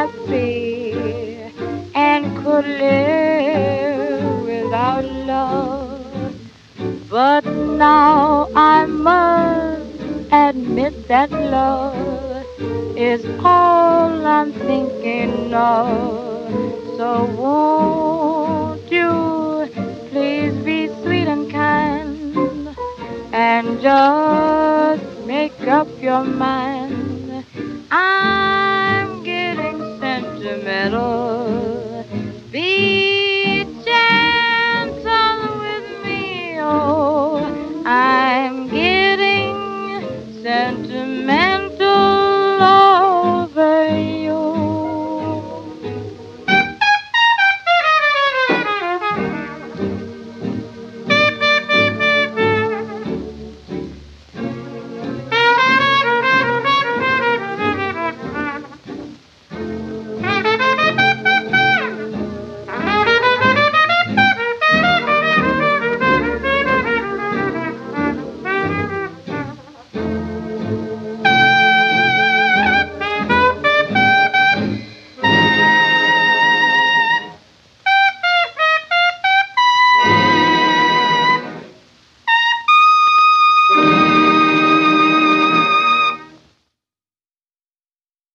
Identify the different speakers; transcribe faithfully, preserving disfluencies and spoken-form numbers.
Speaker 1: happy and could live without love. But now I must admit that love is all I'm thinking of. So won't you please be sweet and kind and just make up your mind. I'm getting sentimental